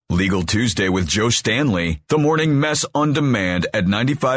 Legal Tuesday with Joe Stanley. The Morning Mess on demand at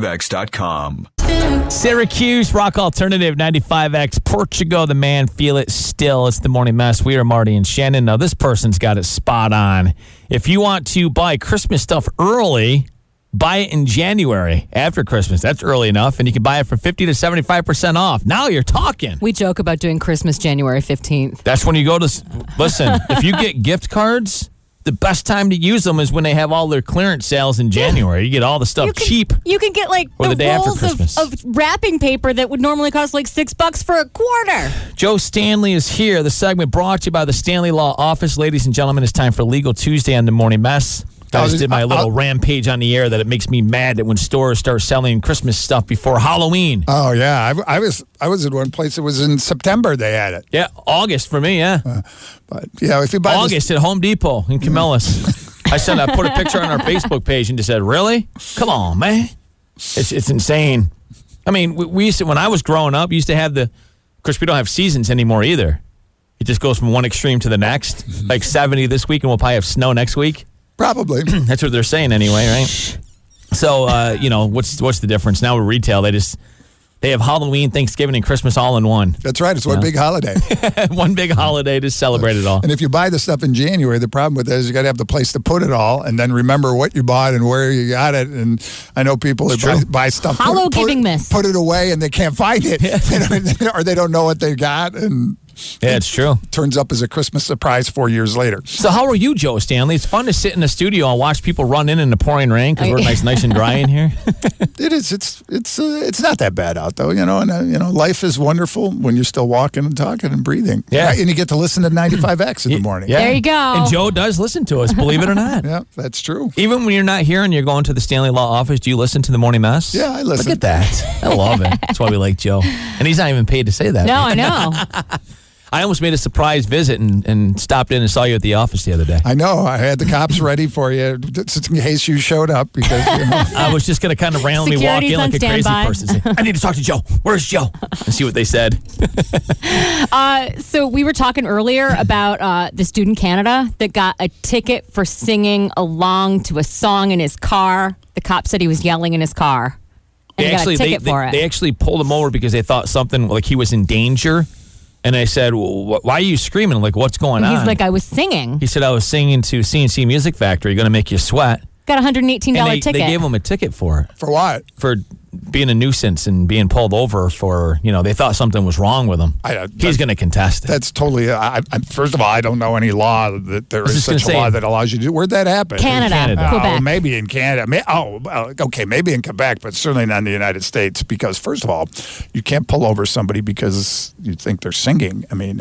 95x.com. Syracuse, Rock Alternative, 95X, Portugal, the man, feel it still. It's the Morning Mess. We are Marty and Shannon. Now, this person's got it spot on. If you want to buy Christmas stuff early, buy it in January after Christmas. That's early enough, and you can buy it for 50 to 75% off. Now you're talking. We joke about doing Christmas January 15th. That's when you go to, listen, if you get gift cards, the best time to use them is when they have all their clearance sales in January. You get all the stuff cheap. You can get like or the day after rolls Christmas. of wrapping paper that would normally cost like $6 for a quarter. Joe Stanley is here. The segment brought to you by the Stanley Law Office. Ladies and gentlemen, it's time for Legal Tuesday on the Morning Mess. I just did my little rampage on the air that it makes me mad that when stores start selling Christmas stuff before Halloween. Oh yeah, I was at one place. It was in September they had it. Yeah, August for me. Yeah, but yeah, if you buy August at Home Depot in Camillus. I put a picture on our Facebook page and just said, "Really? Come on, man! It's insane." I mean, we used to, when I was growing up, we used to have of course, we don't have seasons anymore either. It just goes from one extreme to the next. Like 70 this week, and we'll probably have snow next week. Probably. That's what they're saying anyway, right? So, what's the difference? Now with retail, they have Halloween, Thanksgiving, and Christmas all in one. That's right. It's one big holiday. One big holiday to celebrate it all. And if you buy the stuff in January, the problem with that is you got to have the place to put it all and then remember what you bought and where you got it. And I know people that buy stuff, put it away, and they can't find it. Or they don't know what they got. And yeah, it's true. Turns up as a Christmas surprise 4 years later. So how are you, Joe Stanley? It's fun to sit in the studio and watch people run in the pouring rain because we're nice and dry in here. It is. It's not that bad out though, And life is wonderful when you're still walking and talking and breathing. Yeah, and you get to listen to 95X in the morning. Yeah. There you go. And Joe does listen to us, believe it or not. Yeah, that's true. Even when you're not here and you're going to the Stanley Law Office, do you listen to the Morning Mess? Yeah, I listen. Look at that. I love it. That's why we like Joe. And he's not even paid to say that. No, I know. I almost made a surprise visit and stopped in and saw you at the office the other day. I know. I had the cops ready for you just in case you showed up because I was just going to kind of randomly walk in like a crazy person. Say, I need to talk to Joe. Where's Joe? And see what they said. So we were talking earlier about the student Canada that got a ticket for singing along to a song in his car. The cop said he was yelling in his car. And he got a ticket for it. They actually pulled him over because they thought something like he was in danger. And I said, well, why are you screaming? Like, what's going on? He's like, I was singing. He said, I was singing to CNC Music Factory, going to make you sweat. Got a $118 ticket. They gave him a ticket for it. For what? For being a nuisance and being pulled over for, they thought something was wrong with him. He's going to contest it. That's totally, first of all, I don't know any law that there is such a law that allows you to do. Where'd that happen? Canada. Quebec. Well, maybe in Canada. Okay, maybe in Quebec, but certainly not in the United States because, first of all, you can't pull over somebody because you think they're singing. I mean,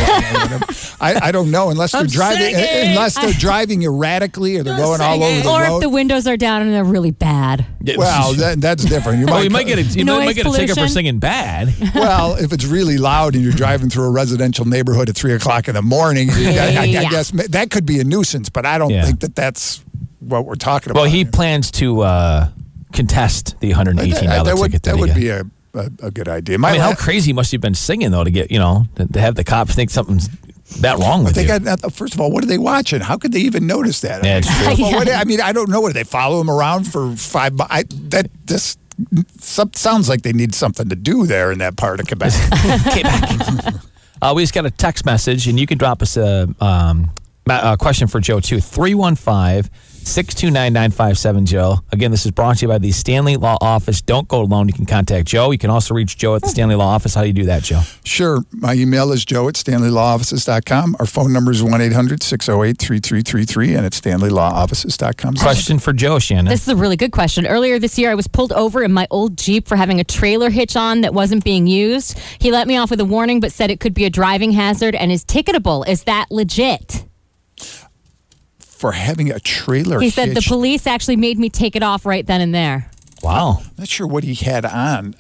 I don't know unless they're driving erratically or they're going all over the road. Or if the windows are down and they're really bad. Well, that's different. You might get a ticket for singing bad. Well, if it's really loud and you're driving through a residential neighborhood at 3 o'clock in the morning, I guess that could be a nuisance, but I don't think that's what we're talking about. Well, he plans to contest the $118 ticket. That would be a good idea. How crazy must you have been singing, though, to get, to have the cops think something's that wrong with you? First of all, what are they watching? How could they even notice that? Yeah, it's true. I don't know. Do they follow him around for 5 months? That sounds like they need something to do there in that part of Quebec. We just got a text message, and you can drop us a question for Joe, too. 315-629-9570, Joe. Again, this is brought to you by the Stanley Law Office. Don't go alone. You can contact Joe. You can also reach Joe at the Stanley Law Office. How do you do that, Joe? Sure. My email is joe@stanleylawoffices.com. Our phone number is 1-800-608-3333, and it's stanleylawoffices.com. Question for Joe, Shannon. This is a really good question. Earlier this year, I was pulled over in my old Jeep for having a trailer hitch on that wasn't being used. He let me off with a warning, but said it could be a driving hazard and is ticketable. Is that legit? For having a trailer He said the police actually made me take it off right then and there. Wow. I'm not sure what he had on.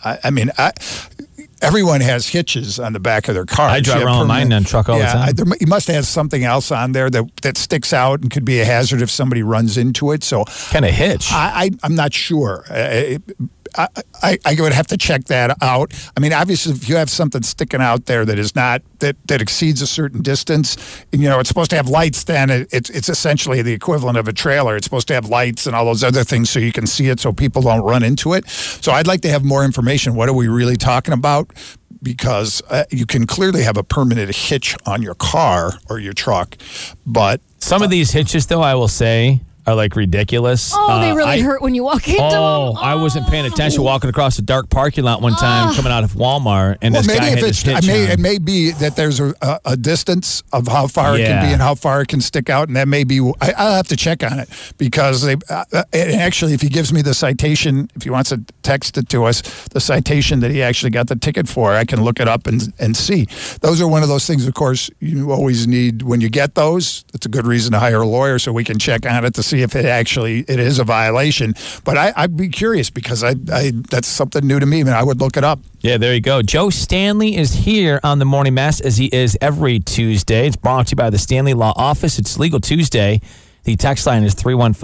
Everyone has hitches on the back of their car. I drive around mine and truck all the time. He must have something else on there that sticks out and could be a hazard if somebody runs into it. So kind of hitch. I'm not sure. I would have to check that out. I mean, obviously, if you have something sticking out there that is not that exceeds a certain distance, it's supposed to have lights. Then it's essentially the equivalent of a trailer. It's supposed to have lights and all those other things so you can see it, so people don't run into it. So I'd like to have more information. What are we really talking about? Because you can clearly have a permanent hitch on your car or your truck, but some of these hitches, though, I will say, are like ridiculous. Oh, they really hurt when you walk into them. I wasn't paying attention walking across a dark parking lot one time coming out of Walmart, and this guy had his hitch on. It may be that there's a distance of how far it can be and how far it can stick out, and that may be. I'll have to check on it because actually, if he gives me the citation, if he wants to text it to us, the citation that he actually got the ticket for, I can look it up and see. Those are one of those things, of course, you always need when you get those. It's a good reason to hire a lawyer so we can check on it to see if it is a violation. But I'd be curious because that's something new to me, man. I would look it up. Yeah, there you go. Joe Stanley is here on the Morning Mess as he is every Tuesday. It's brought to you by the Stanley Law Office. It's Legal Tuesday. The text line is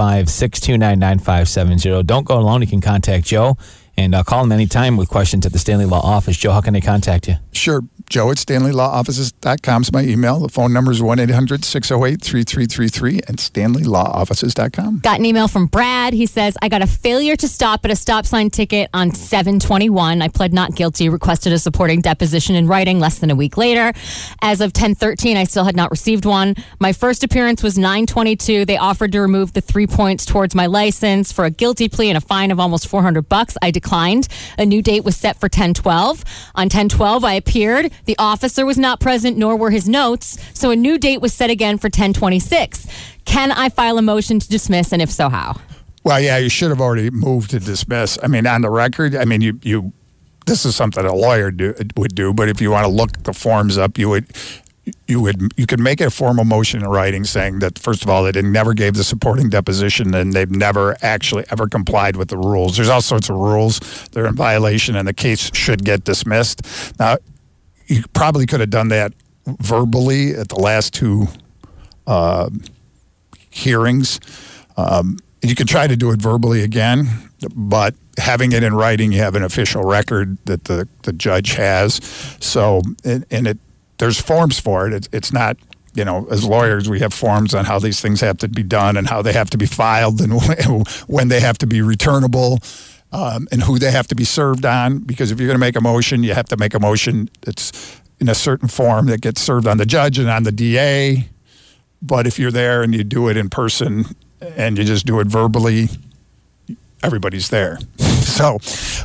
315-629-9570. Don't go alone. You can contact Joe and call him anytime with questions at the Stanley Law Office. Joe, how can they contact you? Sure. Joe at StanleyLawOffices.com is my email. The phone number is 1-800-608-3333 and StanleyLawOffices.com. Got an email from Brad. He says, I got a failure to stop at a stop sign ticket on 7/21. I pled not guilty, requested a supporting deposition in writing less than a week later. As of 10/13, I still had not received one. My first appearance was 9/22. They offered to remove the 3 points towards my license for a guilty plea and a fine of almost $400. I declined. A new date was set for 10/12. On 10/12, I appeared. The officer was not present, nor were his notes, so a new date was set again for 10/26. Can I file a motion to dismiss, and if so, how? Well, yeah, you should have already moved to dismiss. I mean, on the record, I mean, you this is something a lawyer would do, but if you want to look the forms up, you could make a formal motion in writing saying that, first of all, they never gave the supporting deposition and they've never actually ever complied with the rules. There's all sorts of rules. They're in violation and the case should get dismissed. Now, you probably could have done that verbally at the last two hearings. You could try to do it verbally again, but having it in writing, you have an official record that the judge has. So, there's forms for it. It's not, as lawyers, we have forms on how these things have to be done and how they have to be filed and when they have to be returnable. And who they have to be served on, because if you're going to make a motion, you have to make a motion that's in a certain form that gets served on the judge and on the DA. But if you're there and you do it in person and you just do it verbally, everybody's there. So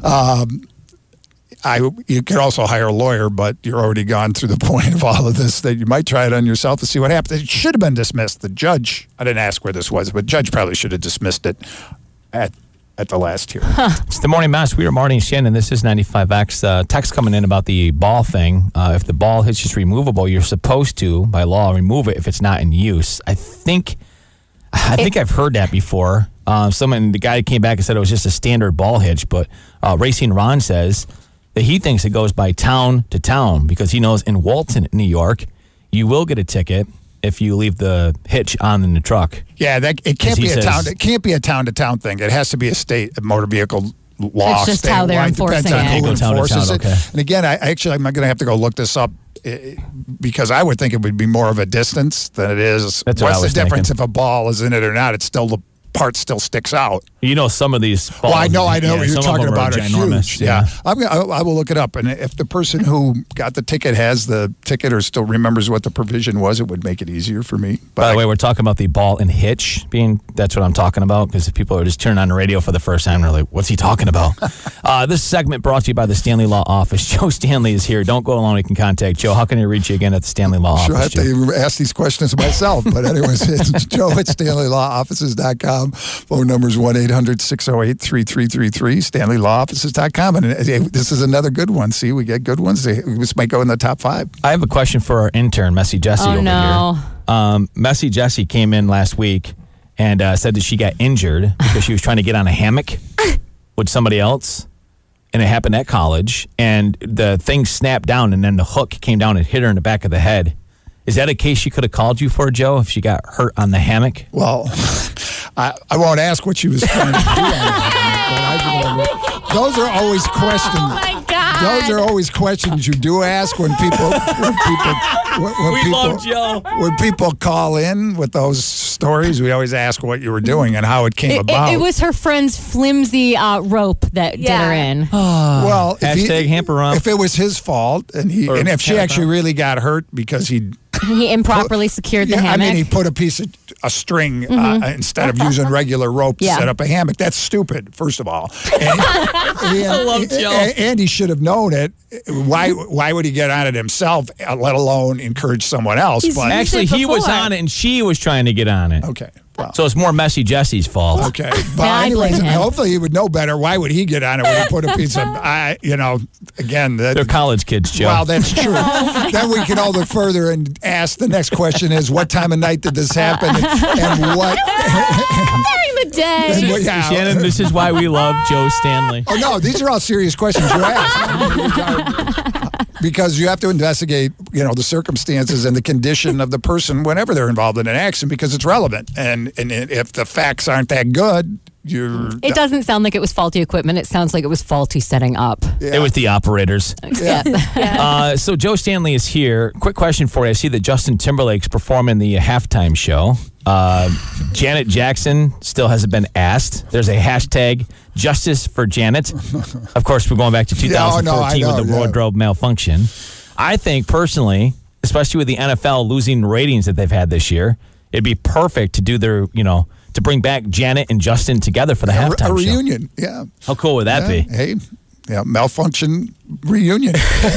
you could also hire a lawyer, but you're already gone through the point of all of this that you might try it on yourself to see what happens. It should have been dismissed. The judge, I didn't ask where this was, but the judge probably should have dismissed it at the last hearing. It's the Morning Mass. We are Marty and Shannon. This is 95X. Text coming in about the ball thing. If the ball hitch is removable, you're supposed to, by law, remove it if it's not in use. I think I've heard that before. The guy came back and said it was just a standard ball hitch, but Racing Ron says that he thinks it goes by town to town because he knows in Walton, New York, you will get a ticket if you leave the hitch on in the truck. Yeah, it can't be It can't be a town to town thing. It has to be a state motor vehicle law. It's just how they're enforcing it. Who enforces it. Okay. And again, I'm going to have to go look this up because I would think it would be more of a distance than it is. What's the difference if a ball is in it or not? It's still the part still sticks out. Some of these balls. Well, I know what you're talking about. Are huge. Yeah. I will look it up. And if the person who got the ticket has the ticket or still remembers what the provision was, it would make it easier for me. But by the way, we're talking about the ball and hitch that's what I'm talking about, because if people are just turning on the radio for the first time, they're like, what's he talking about? This segment brought to you by the Stanley Law Office. Joe Stanley is here. Don't go alone. You can contact Joe. How can I reach you again at the Stanley Law Office? I have to ask these questions myself. But anyways, it's Joe at StanleyLawOffices.com. Phone number is 1-800-608-3333, StanleyLawOffices.com. And this is another good one. See, we get good ones. This might go in the top 5. I have a question for our intern, Messy Jessie, over here. Messy Jessie came in last week and said that she got injured because she was trying to get on a hammock with somebody else. And it happened at college. And the thing snapped down, and then the hook came down and hit her in the back of the head. Is that a case she could have called you for, Joe, if she got hurt on the hammock? Well, I won't ask what she was trying to do on the hammock, those are always questions. Oh my God. Those are always questions you do ask when people love Joe. When people call in with those stories. We always ask what you were doing and how it came about. It was her friend's flimsy rope that did her in. Well, Hashtag hamper rump. if it was his fault, and if she actually really got hurt because he improperly secured the hammock. I mean, he put a string instead of using regular rope to set up a hammock. That's stupid, first of all. I love Joe. And he should have known it. Why would he get on it himself, let alone encourage someone else? But actually, he was on it, and she was trying to get on it. Okay. Well. So it's more Messy Jesse's fault. Okay. But anyways, hopefully he would know better. Why would he get on it when he put a piece of, again. They're college kids, Joe. Well, that's true. Then we can all look further and ask, the next question is, what time of night did this happen? And what? During the day. Shannon, this is why we love Joe Stanley. Oh, no, these are all serious questions you ask. Because you have to investigate, the circumstances and the condition of the person whenever they're involved in an accident, because it's relevant. And if the facts aren't that good, It doesn't sound like it was faulty equipment. It sounds like it was faulty setting up. Yeah. It was the operators. Yeah. So Joe Stanley is here. Quick question for you. I see that Justin Timberlake's performing the halftime show. Janet Jackson still hasn't been asked. There's a hashtag Justice for Janet. Of course, we're going back to 2014 with the wardrobe malfunction. I think personally, especially with the NFL losing ratings that they've had this year, it'd be perfect to do their, to bring back Janet and Justin together for the halftime show. A reunion, yeah. How cool would that be? Hey, malfunction reunion.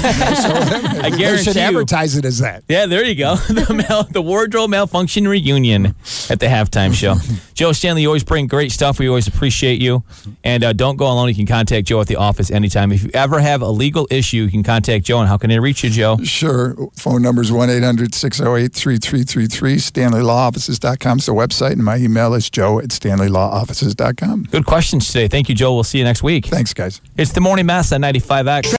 I guarantee they should advertise it as that. Yeah, there you go. The wardrobe malfunction reunion at the halftime show. Joe Stanley, you always bring great stuff. We always appreciate you. And don't go alone. You can contact Joe at the office anytime. If you ever have a legal issue, you can contact Joe. And how can they reach you, Joe? Sure. Phone number is 1-800-608-3333. StanleyLawOffices.com is the website. And my email is joe@StanleyLawOffices.com. Good questions today. Thank you, Joe. We'll see you next week. Thanks, guys. It's the Morning Mess on 95X.